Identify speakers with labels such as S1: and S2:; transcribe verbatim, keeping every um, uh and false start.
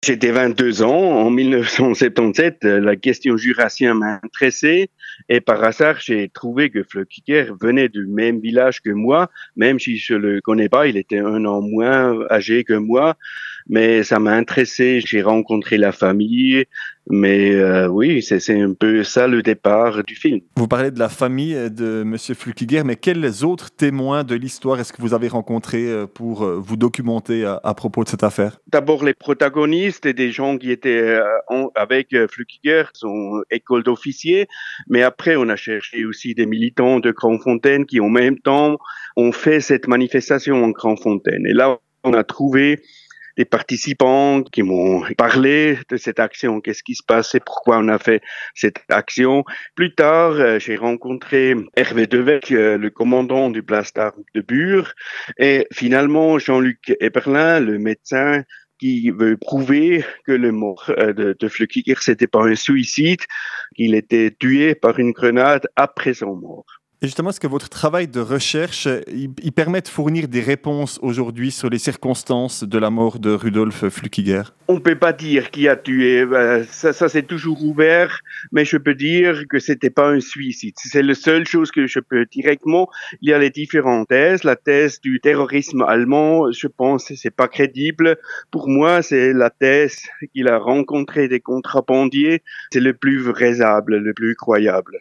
S1: J'étais vingt-deux ans, en mille neuf cent soixante-dix-sept, euh, la question jurassienne m'a intéressé et par hasard, j'ai trouvé que Flökiger venait du même village que moi, même si je le connais pas, il était un an moins âgé que moi, mais ça m'a intéressé, j'ai rencontré la famille, mais euh, oui, c'est c'est un peu ça le départ du film.
S2: Vous parlez de la famille de Monsieur Flückiger, mais quels autres témoins de l'histoire est-ce que vous avez rencontrés euh, pour euh, vous documenter à, à propos de cette affaire?
S1: D'abord les protagonistes et des gens qui étaient euh, en- avec euh, Flückiger, son école d'officiers, mais après on a cherché aussi des militants de Grandfontaine qui en même temps ont fait cette manifestation en Grandfontaine. Et là on a trouvé des participants qui m'ont parlé de cette action, qu'est-ce qui se passait, pourquoi on a fait cette action. Plus tard, euh, j'ai rencontré Hervé Devec, euh, le commandant du Place d'Armes de Bure, et finalement Jean-Luc Eberlin, le médecin qui veut prouver que le mort euh, de, de Flückiger, c'était pas un suicide, qu'il était tué par une grenade après son mort.
S2: Et justement, est-ce que votre travail de recherche, euh, il, il permet de fournir des réponses aujourd'hui sur les circonstances de la mort de Rudolf Flückiger?
S1: On peut pas dire qui a tué, euh, ça, ça c'est toujours ouvert, mais je peux dire que c'était pas un suicide. C'est la seule chose que je peux directement. Il y a les différentes thèses. La thèse du terrorisme allemand, je pense, que c'est pas crédible. Pour moi, c'est la thèse qu'il a rencontré des contrabandiers. C'est le plus vraisable, le plus croyable.